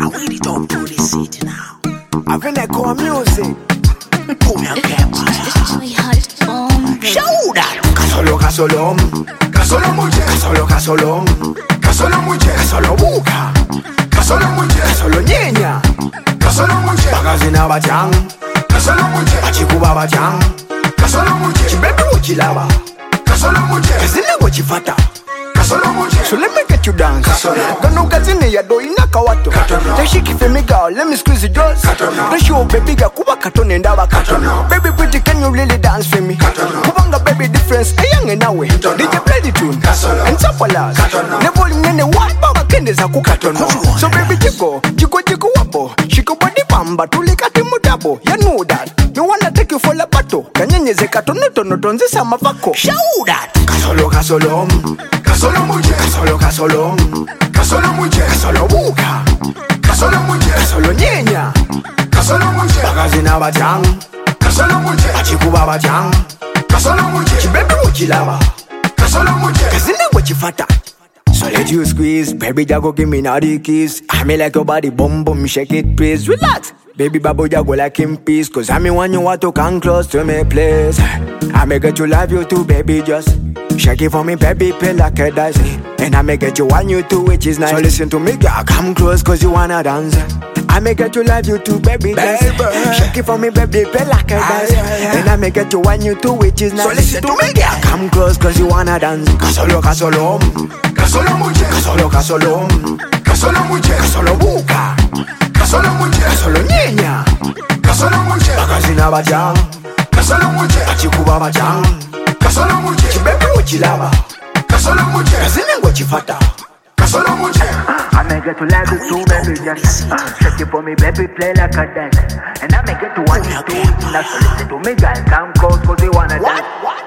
I wait it up to the city now. I feel like core music. Boom and show that. Kasolo, kasolo. Kasolo muche, Kasolo, kasolo. kasolo muche, Kasolo buka. kasolo muche, Kasolo nyenya. kasolo muche, Bagazina bajang. kasolo muche, Bachikuba bajang. kasolo muche, Chibebi uchilaba. kasolo muche, Kazile wachifata. kasolo muche. So let me get you dance. Kasolo. Gano gazine ya do inaka wato. Katono. Tashiki femi girl, let me squeeze the jaws. Katono. Ratio baby ga kuba katone ndawa Katono. Baby pretty, can you really dance for me? Katono. Kubanga baby difference, ayang enawe. Katono. DJ play the tune. Kasolo. And sapalas. Katono. Never ngene one baba kende za kukatono. Katono. So baby jiko wapo. Shiko body bamba tulikati mudabo. You know that. Me wanna take you for la pato. Kanyenyeze katono tono tonzisa mavako. Show that. Kasolo, kasolo. Kasolo muche, Kasolo, kasolo. kasolo muche, Kasolo buka. kasolo muche, Kasolo nyenya. kasolo muche, Bagazina bajang. kasolo muche, Bachikuba bajang. kasolo muche, Chibebi uchilaba. kasolo muche. Kazile wachifata. So let you squeeze, baby jago give me naughty kiss. I me like your body, boom boom, shake it please. Relax, baby babu jago like in peace. Cause I me want you want to come close to me please. I may get to love you too, baby, just shake it for me, baby, play like a dice. And I may get you want you too, which is nice. So listen to me, girl, come close cause you wanna dance. I may get to love you too, baby, just shake it for me, baby, play like a dice. And I may get you want you too, which is nice. So listen to me, girl, come close cause you wanna dance. Kasolo, kasolo. Kasolo muche, Kasolo, kasolo. kasolo muche, Kasolo buka. kasolo muche, Kasolo nyenya. kasolo muche, Bagazina bajang. kasolo muche, Bachikuba bajang. kasolo muche, Chibebi uchilaba. kasolo muche, Kazile wachifata. kasolo muche. I may get to love you too, baby, just shake it for me, baby, play like a dance. And I may get to want you too, now so listen to me, girl, come close, cause you wanna dance.